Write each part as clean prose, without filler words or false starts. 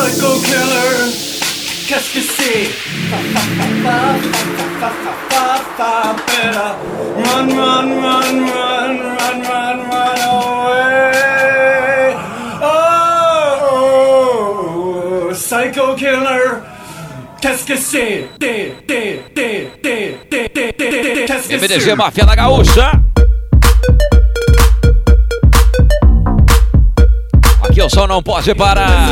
Psycho killer, qu'est-ce que c'est? Better run, run, run, run, run, run, run away. Oh, psycho killer, qu'est-ce que c'est? MDG Máfia da Gaúcha. Aqui o som não pode parar.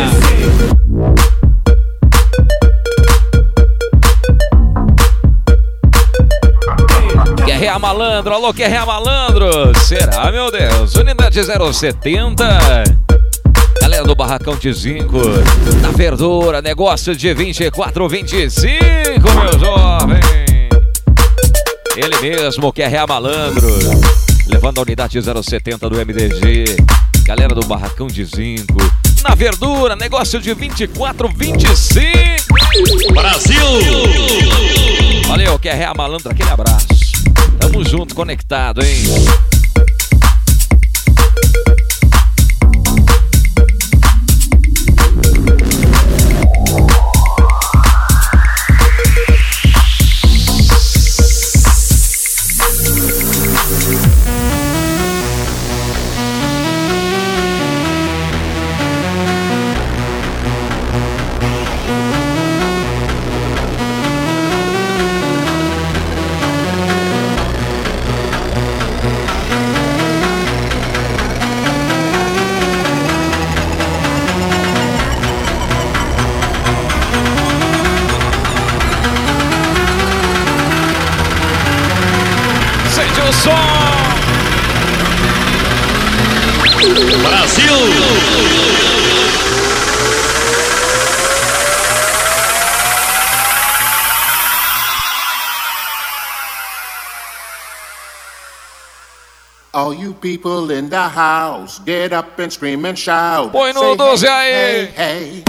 Guerreia Malandro, alô Guerreia Malandro. Será, meu Deus? Unidade 070. Galera do Barracão de Zinco. Na verdura, negócio de 24-25, meu jovem. Ele mesmo, Guerreia Malandro. Levando a unidade 070 do MDG. Galera do Barracão de Zinco. Na verdura, negócio de 24-25. Brasil! Valeu, Guerreia Malandro, aquele abraço. Tamo junto, conectado, hein? Brasil! All you people in the house, get up and scream and shout. Põe no 12 aí! Hey, hey.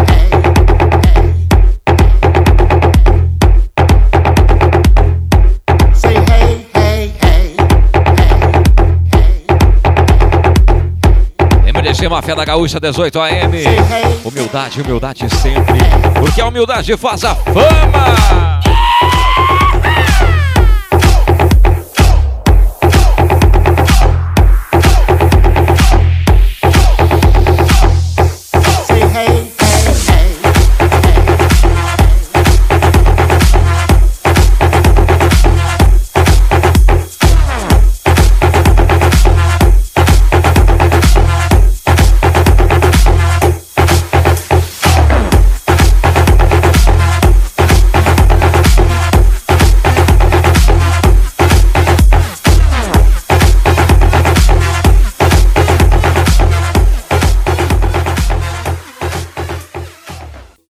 Máfia da Gaúcha 18 AM. Humildade, humildade sempre. Porque a humildade faz a fama.